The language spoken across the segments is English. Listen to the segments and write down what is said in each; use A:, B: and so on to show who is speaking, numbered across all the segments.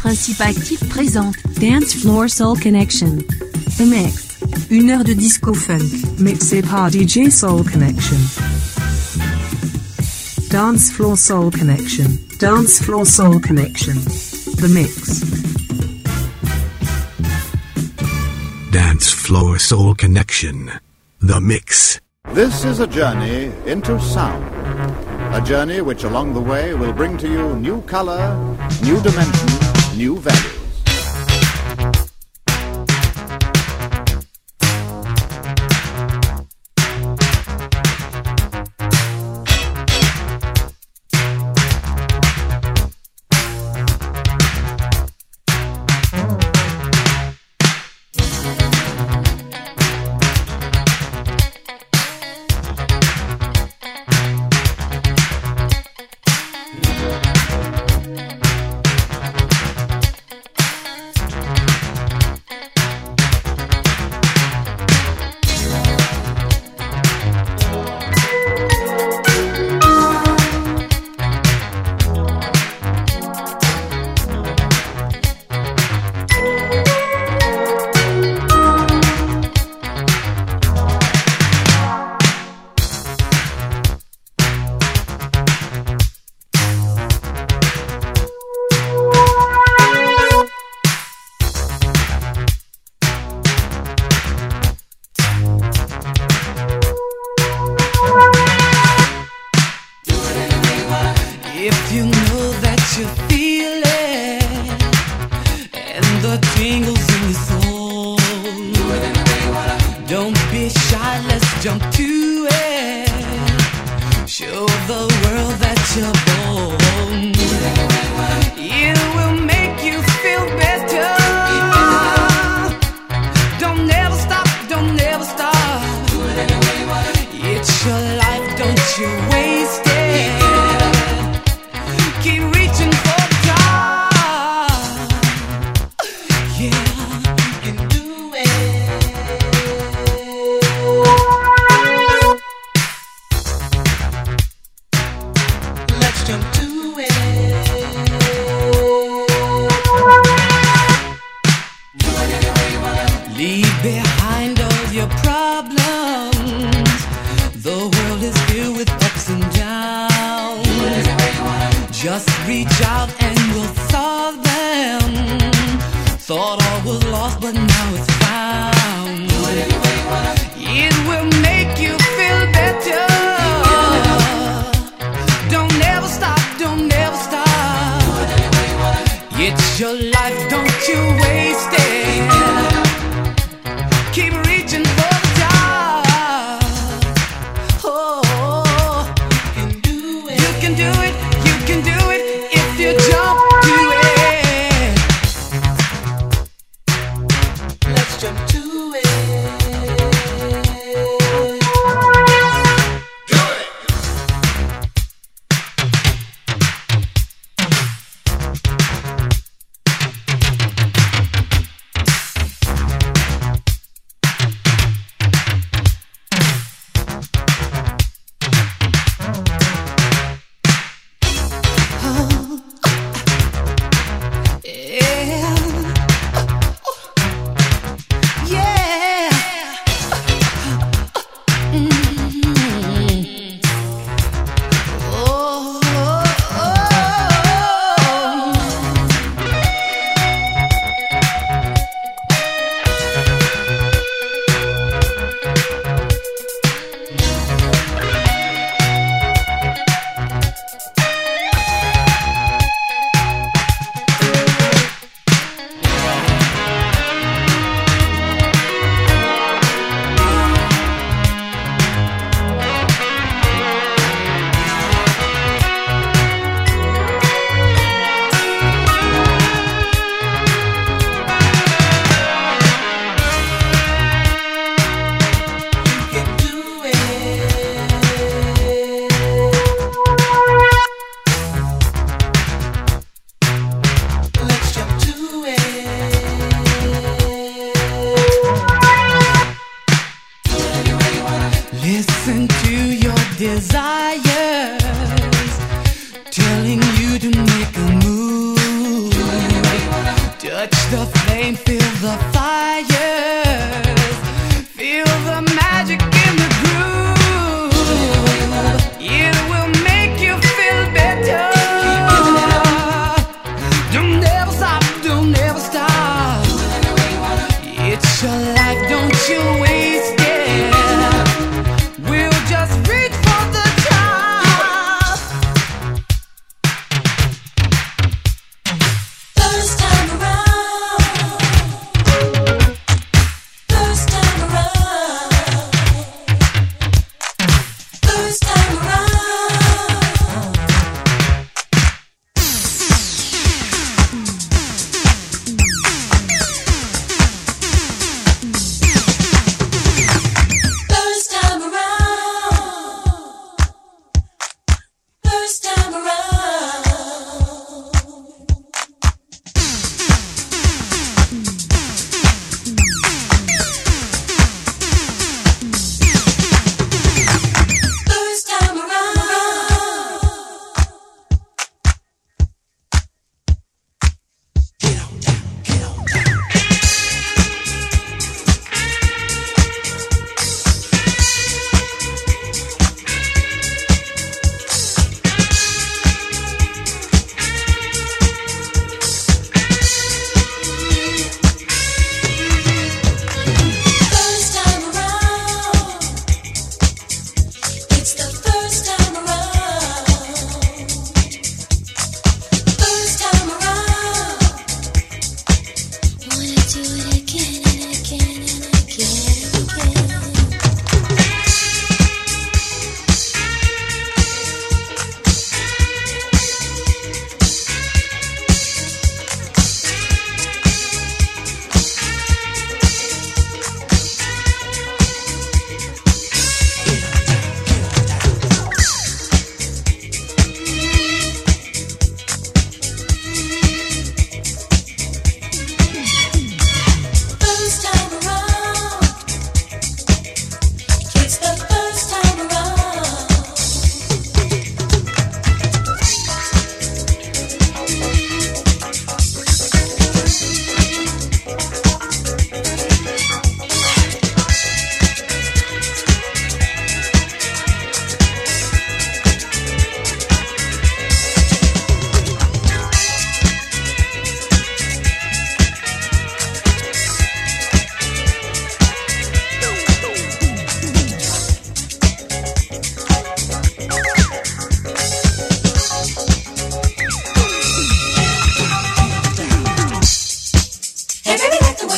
A: Principe Actif présente Dance Floor Soul Connection. The Mix. 1 heure de disco funk.
B: Mixed par DJ Soul Connection. Dance Floor Soul Connection. Dance Floor Soul Connection. The Mix.
C: Dance Floor Soul Connection. The Mix.
D: This is a journey into sound. A journey which along the way will bring to you new color, new dimension, new values.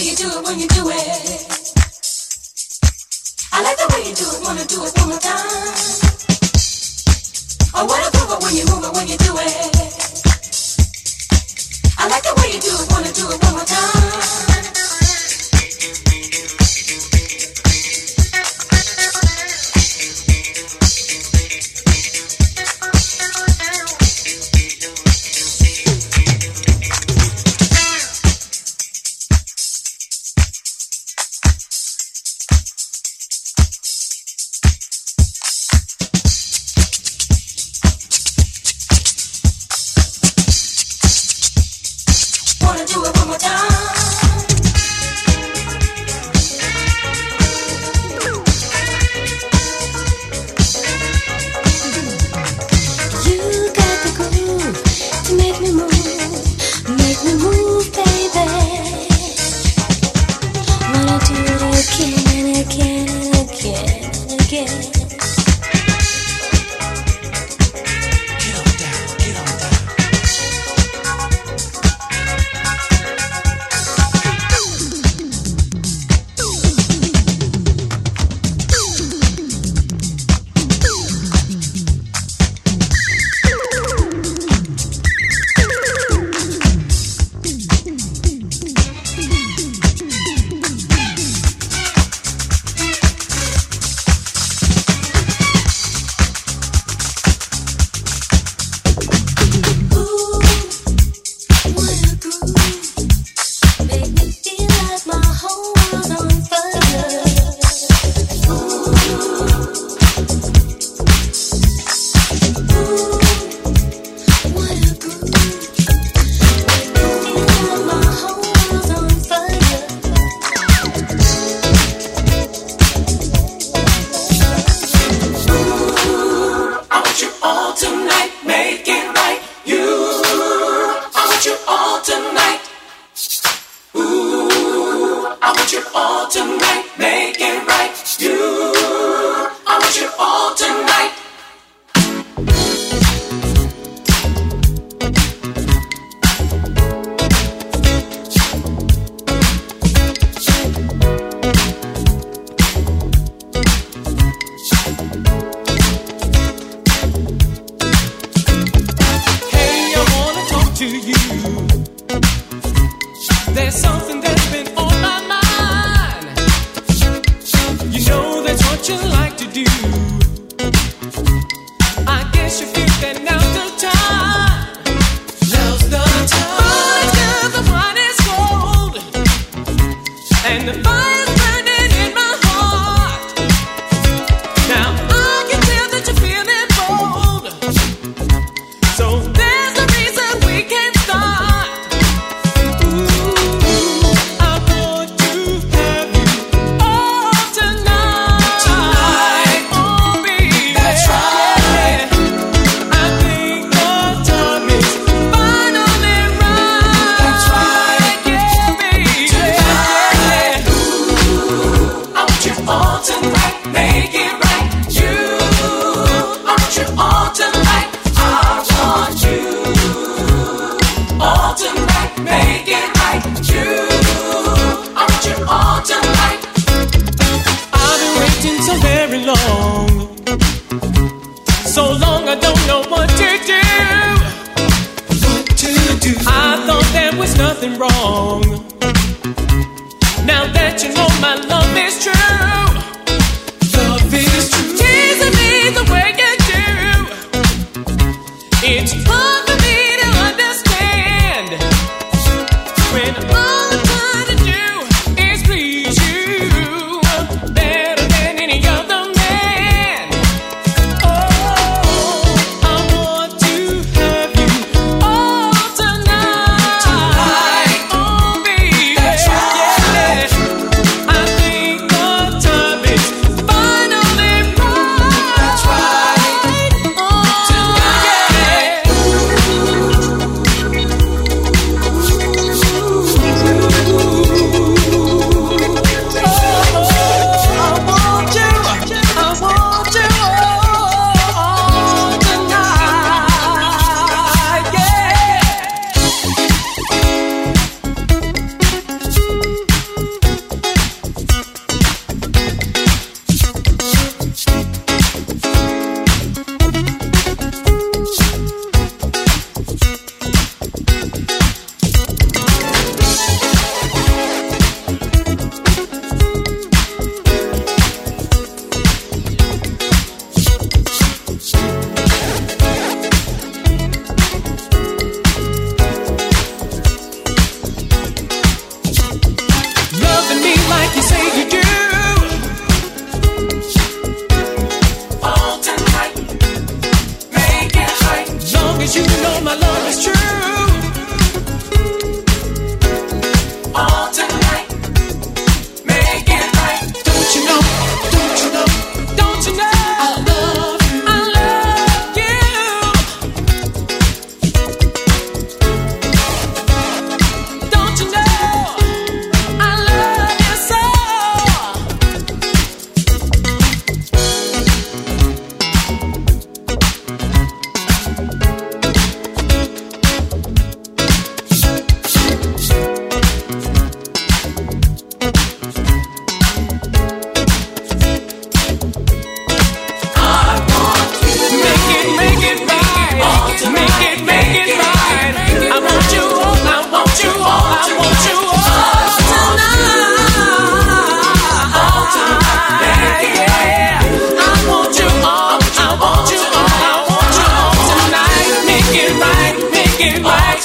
E: way you do it when you do it. I like the way you do it, wanna do it one more time. I wanna move it when you move it, when you do it. I like the way you do it, wanna do it one more time.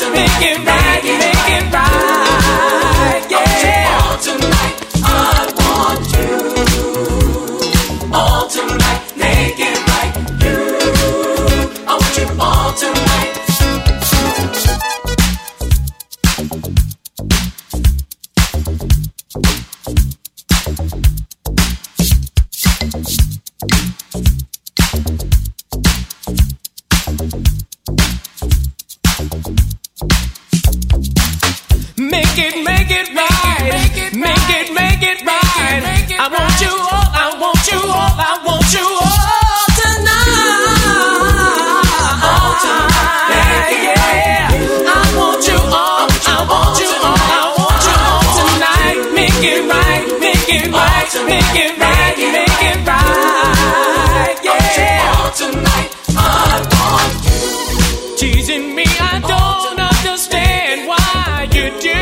F: make it right, make it right, yeah. All tonight, I want you. All tonight, make it right, you. I want you all tonight. Make it right, make it right. I want you all, I want you all, I want you all tonight. All tonight, yeah. I want you all, I want you all, I want you all tonight. Make it right, make it right, make it right, make it right, yeah. All tonight, I want you. Teasing me, I don't understand why you do.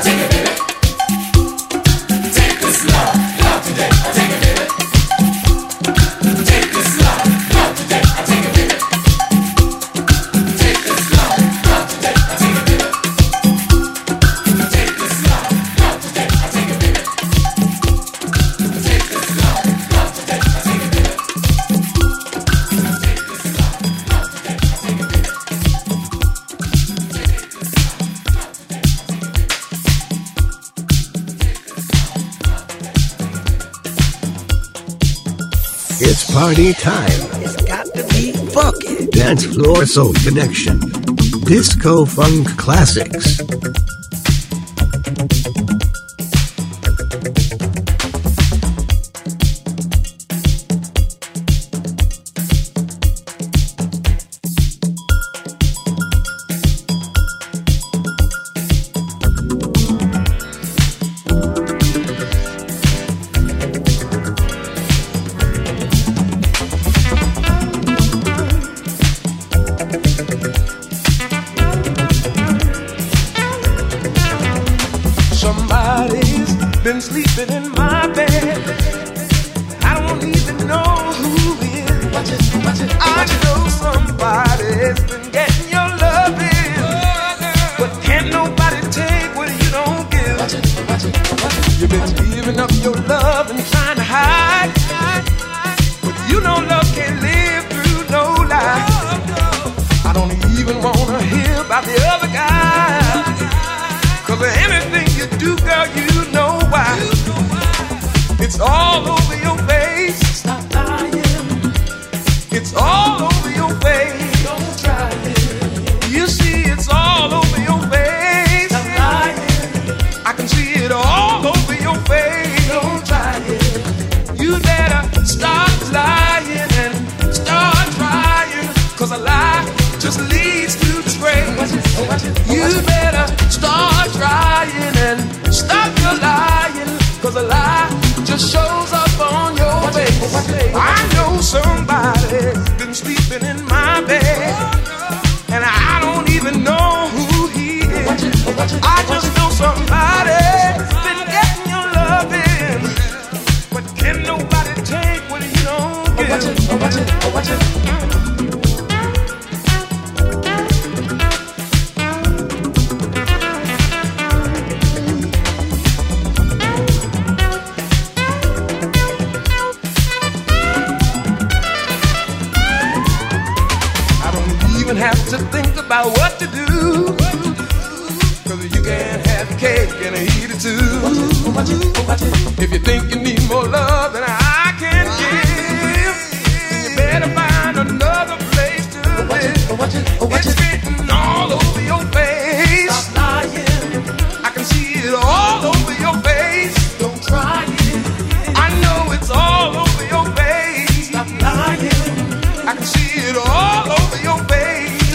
C: It's party time.
G: It's got to be funky.
C: Dance Floor Soul Connection. Disco Funk Classics.
F: Somebody's been sleeping in my bed. I don't even know who is. I know somebody's been getting your loving, but can't nobody take what you don't give. You've been giving up your love and trying to hide, but you know love can't live through no lie. I don't even wanna hear about the other guy, 'cause anything you do, girl, you know why. It's all over your face. Stop lying. It's all over your face. Don't try it. You see, it's all over your face. Stop lying. I can see it all over your face. Don't try it. You better stop lying and start trying, 'cause a lie just leads to disgrace. You better start trying and stop your lying, 'cause a lie just shows up on your face. I know somebody's been sleeping in my bed, and I don't even know who he is. I just know somebody's been getting your loving, but can nobody take what you don't give. Have to think about what to do, 'cause you can't have cake and eat it too. If you think you need more love than I can give, then you better find another place to live. It's written all over your face. Stop lying. I can see it all over your face. Don't try it. I know it's all over your face. Stop lying. I can see it all over your face.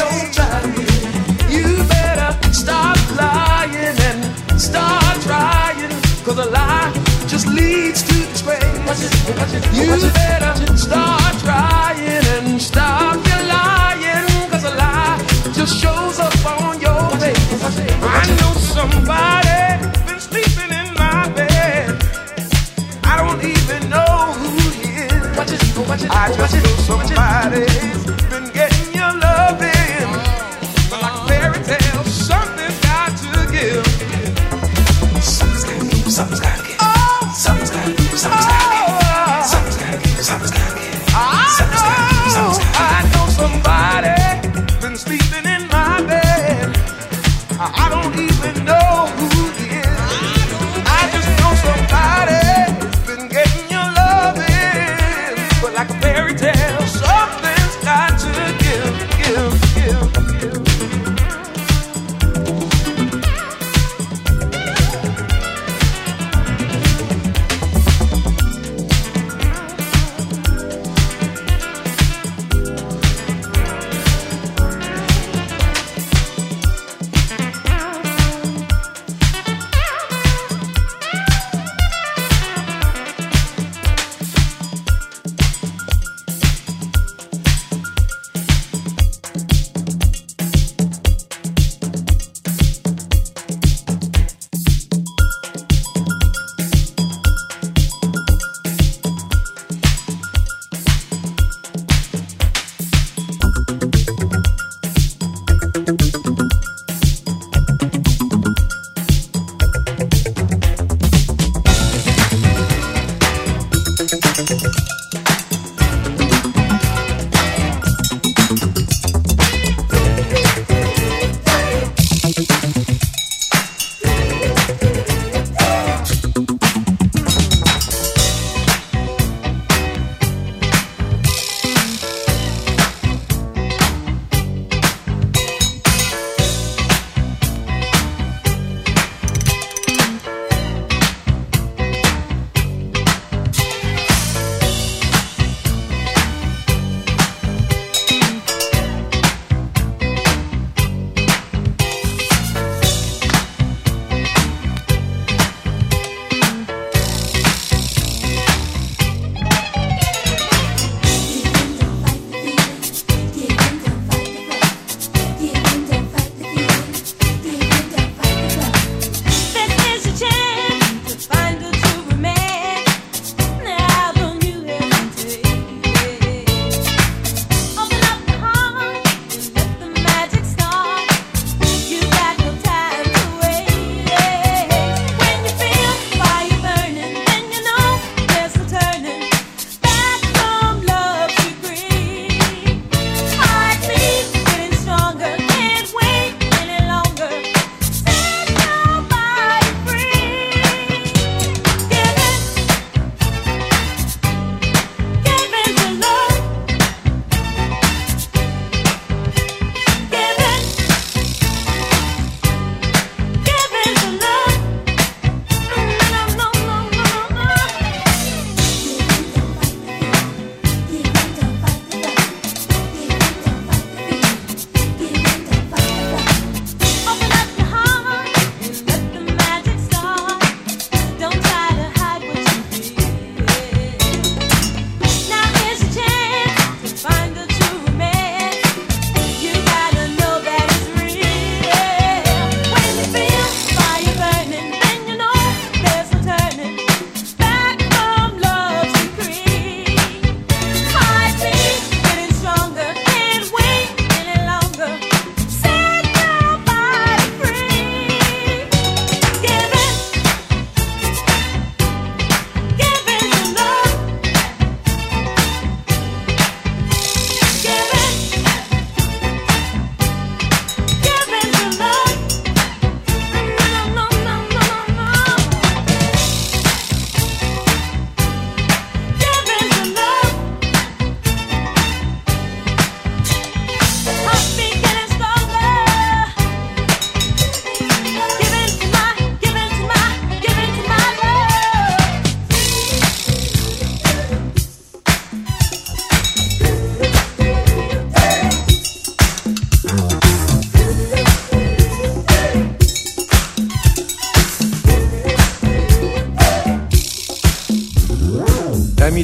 F: Stop lying and start trying, 'cause a lie just leads to disgrace. You better start trying and stop your lying, 'cause a lie just shows up on your face. I know somebody been sleeping in my bed. I don't even know who he is. I just know somebody's been getting your loving, but like fairy tales, something's got to give. Something's gotta give. Something's gotta give. Something's gotta give. Something's gotta give. Something's gotta give. Something's gotta give.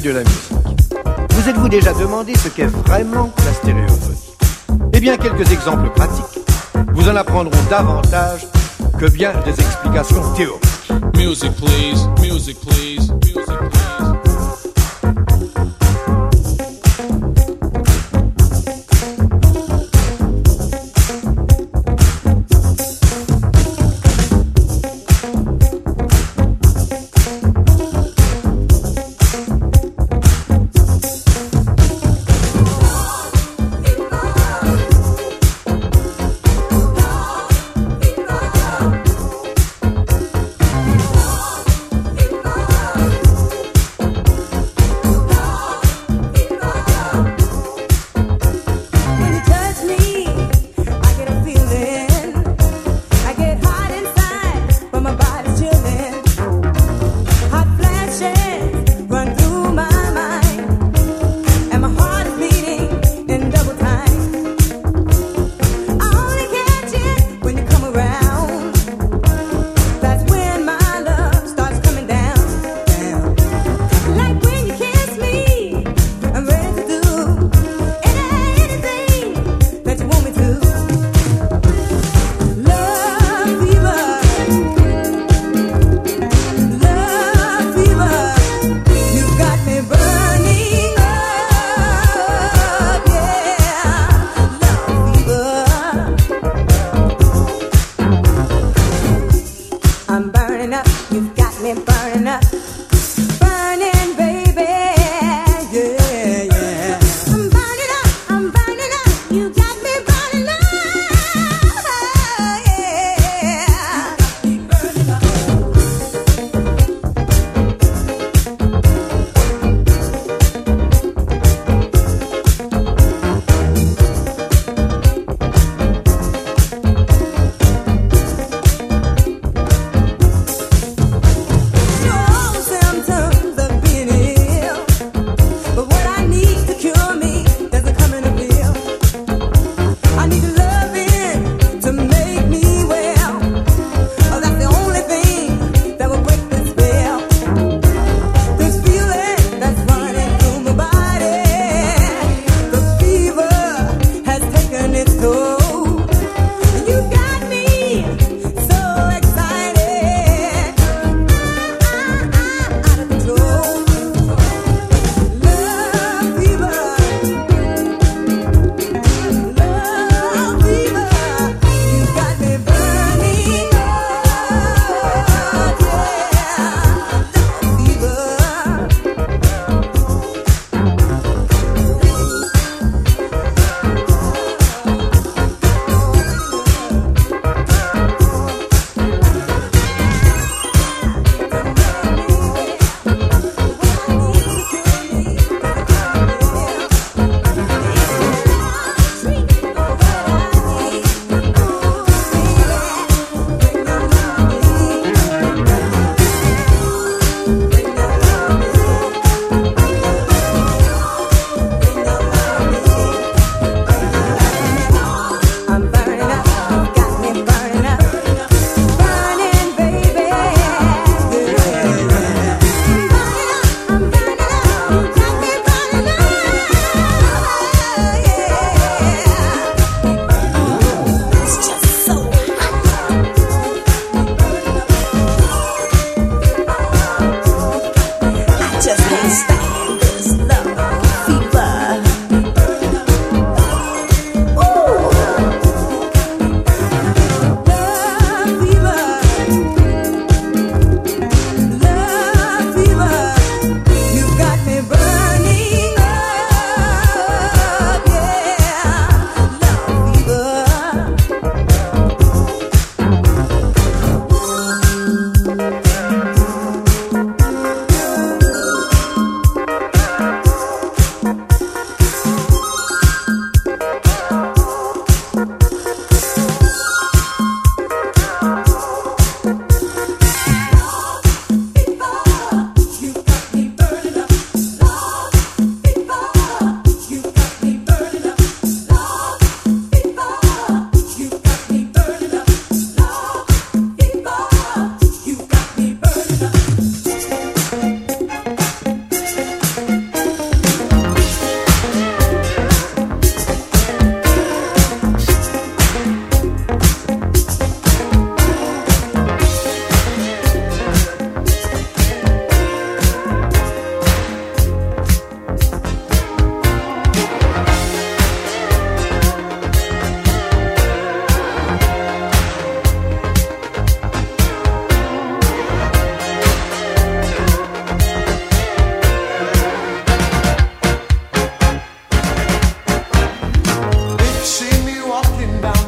H: de la musique. Vous êtes-vous déjà demandé ce qu'est vraiment la stéréophonie? Eh bien, quelques exemples pratiques vous en apprendront davantage que bien des explications théoriques.
I: Music please, music please, music please.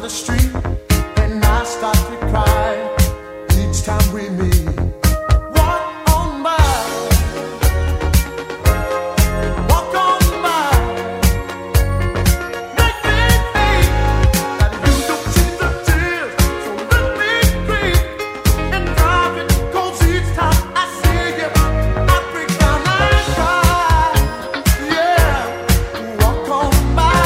J: the street and I start to cry each time we meet. Walk on by, walk on by. Make me think that you don't see the tears, so let me creep and drive it. 'Cause each time I see you, I break down and cry. Yeah, walk on by.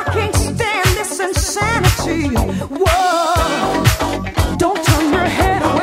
K: Whoa, don't turn your head away.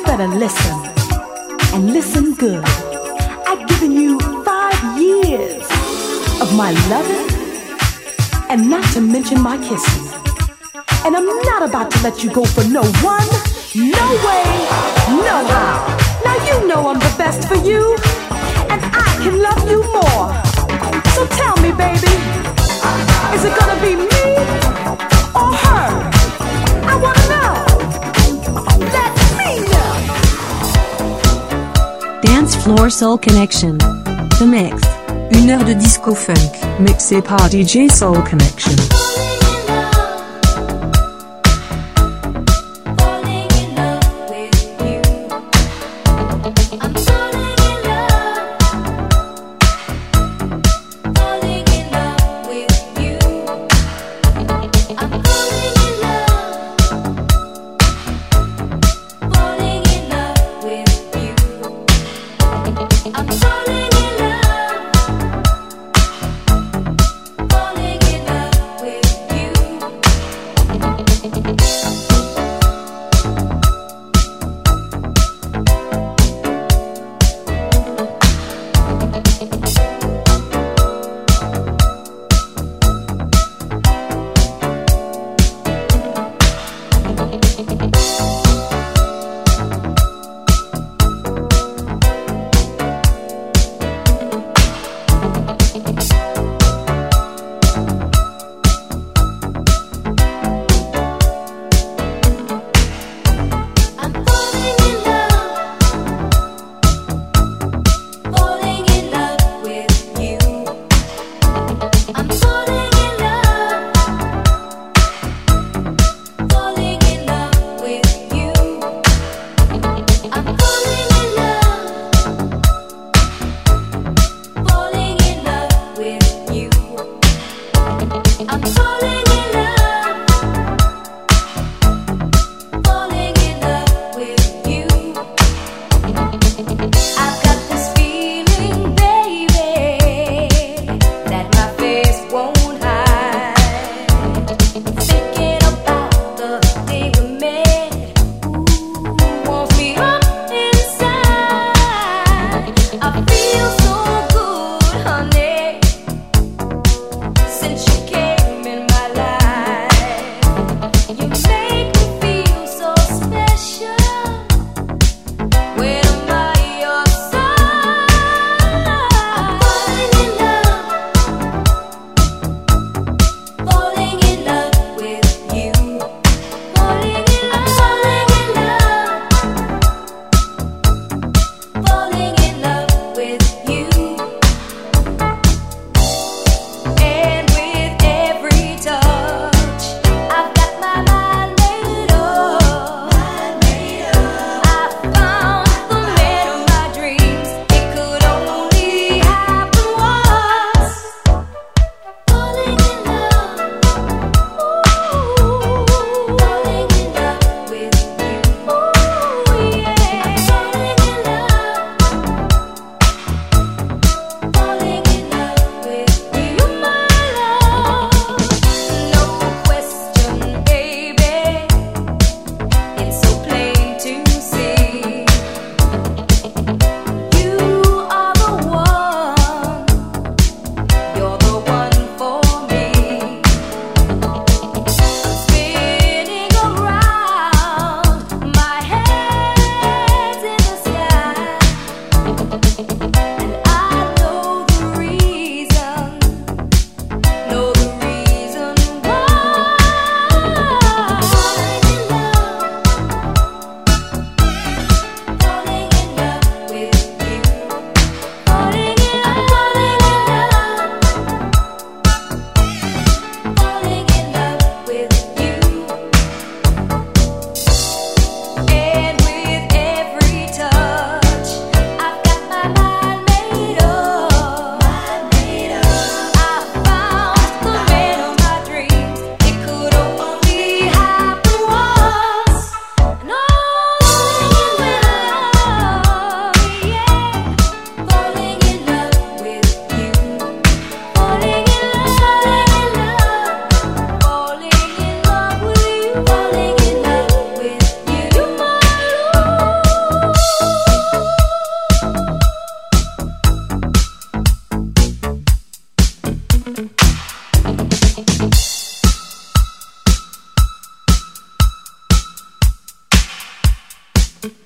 K: better listen, and listen good. I've given you 5 years of my loving, and not to mention my kissing. And I'm not about to let you go for no one, no way, no how. Now you know I'm the best for you, and I can love you more. So tell me, baby, is it gonna be me or her? I wanna know. Let me know.
A: Dance Floor Soul Connection. The Mix.
B: 1 heure de disco funk, mixé par DJ Soul Connection.
E: Falling in love with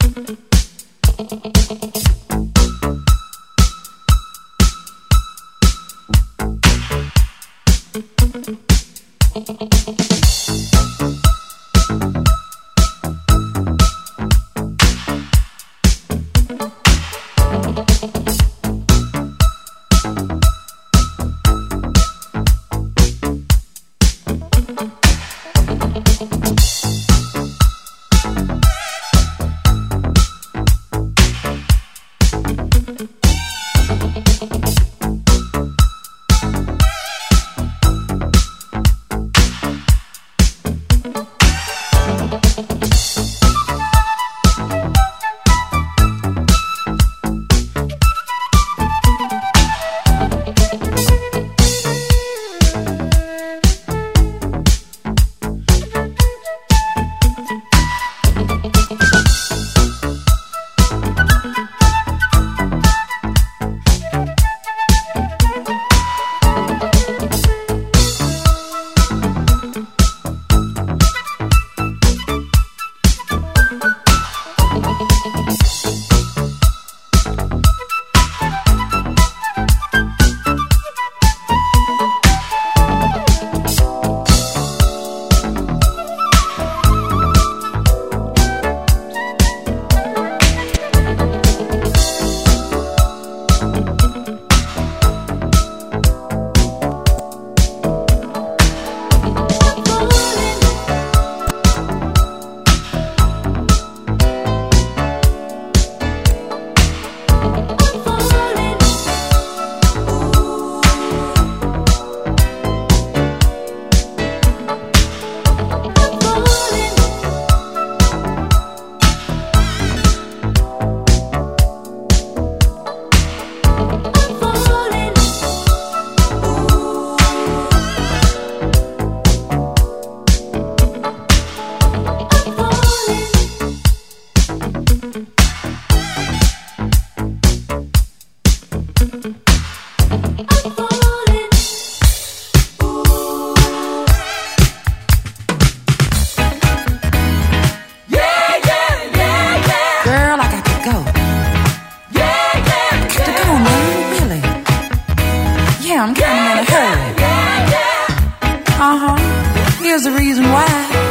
L: Here's the reason why.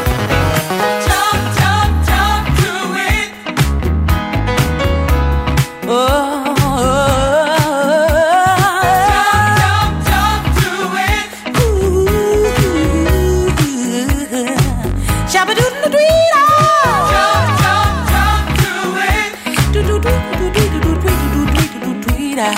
L: Talk to it. Oh, talk to it. Ooh, shabba-doo-doo-doo-doo. Talk to it. Do-do-do-do-do-do-do-do-do-do-do-do-do-do-do.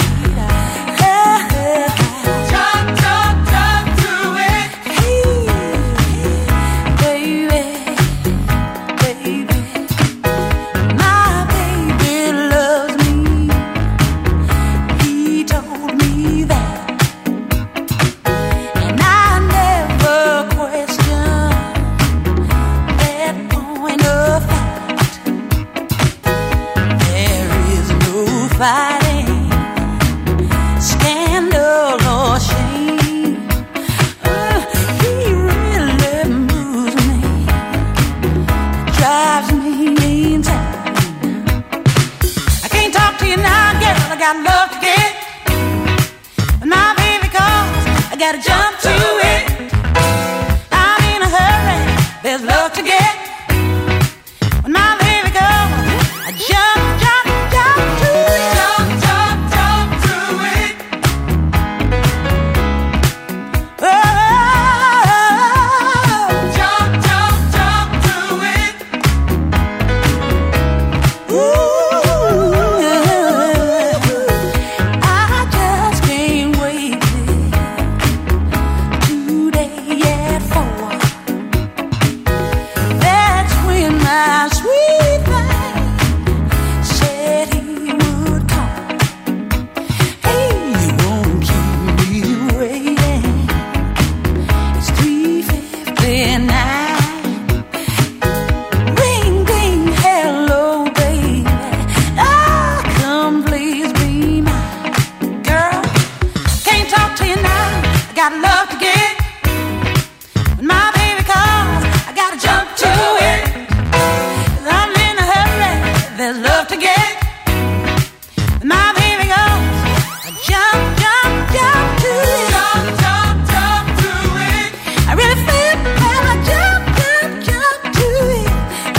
L: love to get. My baby goes jump, jump, jump to it. Jump, jump, jump to it. I really feel when I jump, jump, jump to it.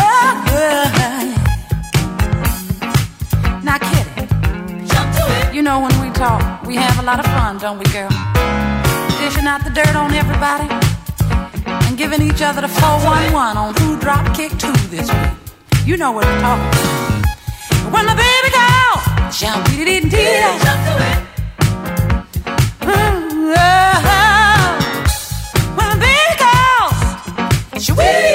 L: Now, Kitty, jump to it. You know when we talk, we have a lot of fun, don't we, girl? Dishing out the dirt on everybody and giving each other the 411 on who dropped kick two this week. You know what we're talking about. When the baby calls, jump, dee dee dee, jump to it. When the baby calls, sweet,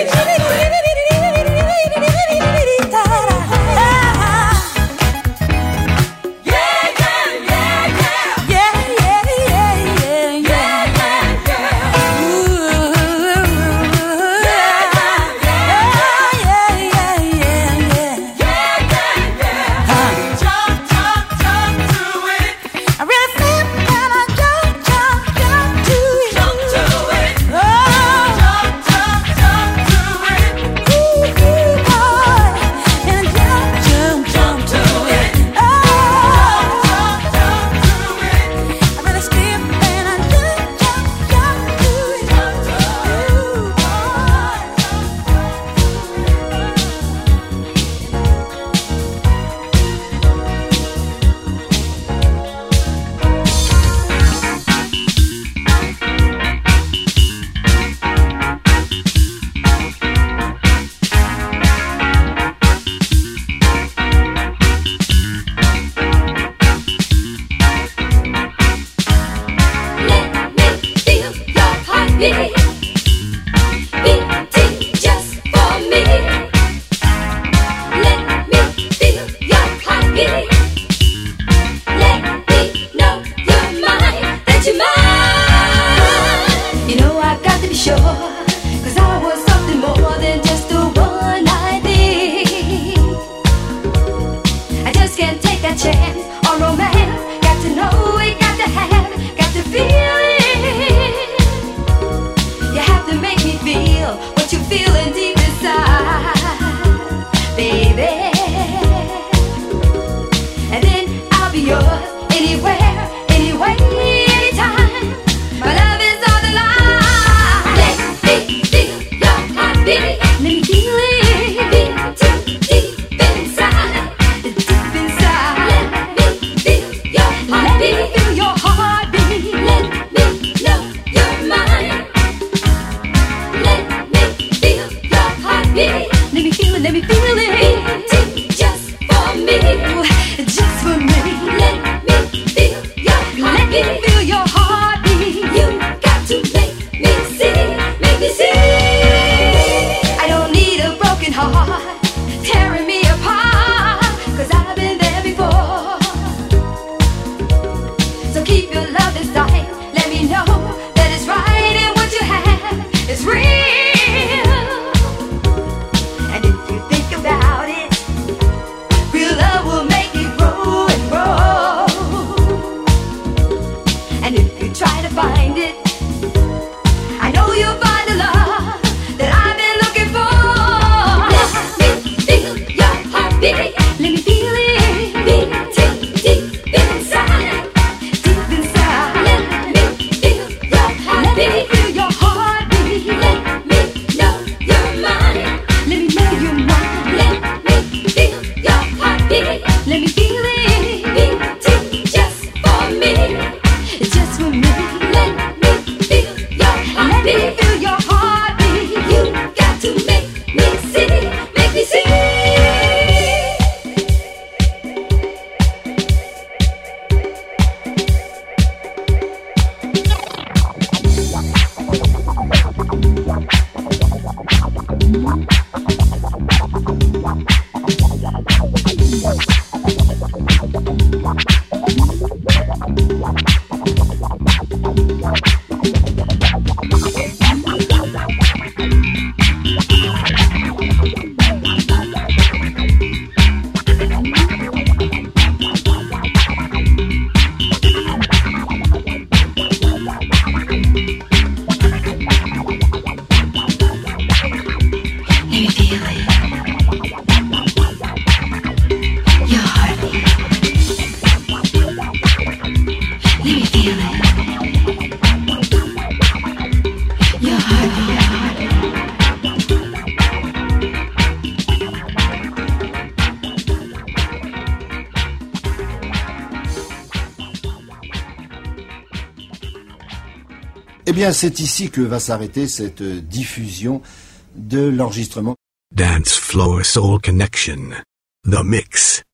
M: Eh bien, c'est ici que va s'arrêter cette diffusion de l'enregistrement.
C: Dance Floor Soul Connection. The Mix.